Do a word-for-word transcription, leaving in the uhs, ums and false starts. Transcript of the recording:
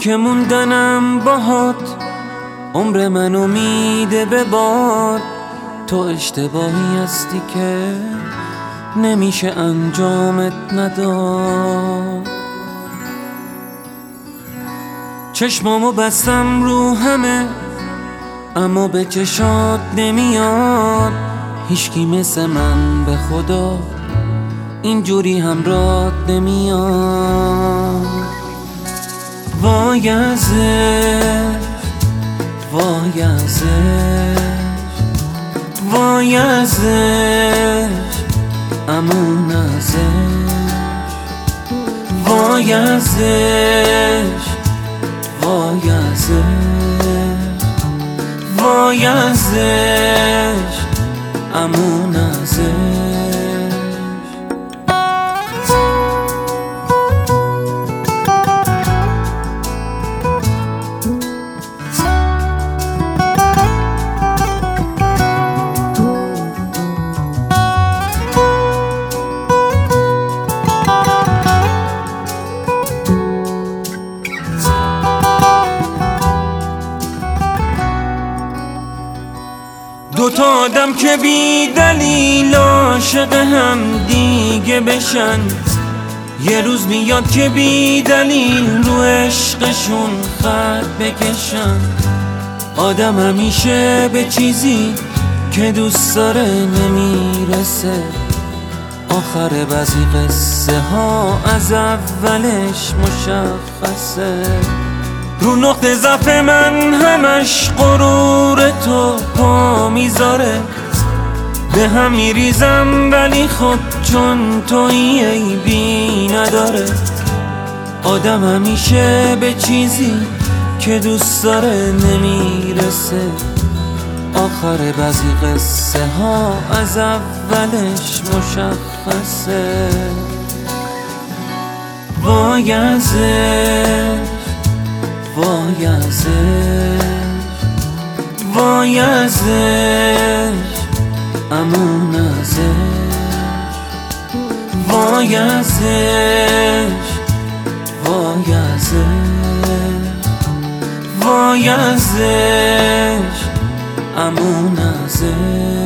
که موندنم باهات عمر منو میده به باد. تو اشتباهی هستی که نمیشه انجامت نداد. چشمامو بستم رو همه اما به چشات نمیاد. هیچکی مثل من به خدا اینجوری همراهت نمیاد. وای ازش وای ازش وای ازش امون ازش وای ازش وای ازش وای ازش امون ازش. دوتا آدم که بی دلیل عاشق هم دیگه بشن، یه روز میاد که بی دلیل رو عشقشون خط بکشن. آدم همیشه به چیزی که دوست داره نمیرسه. آخر بعضی قصه ها از اولش مشخصه. رو نقطه ضعف من همش غرور تو پا میذاره. به هم میریزم ولی خب چون تویی عیبی نداره. آدم همیشه به چیزی که دوست داره نمیرسه. آخر بعضی قصه ها از اولش مشخصه. وای ازش وای ازش وای ازش امون ازش وای ازش وای ازش وای ازش امون ازش.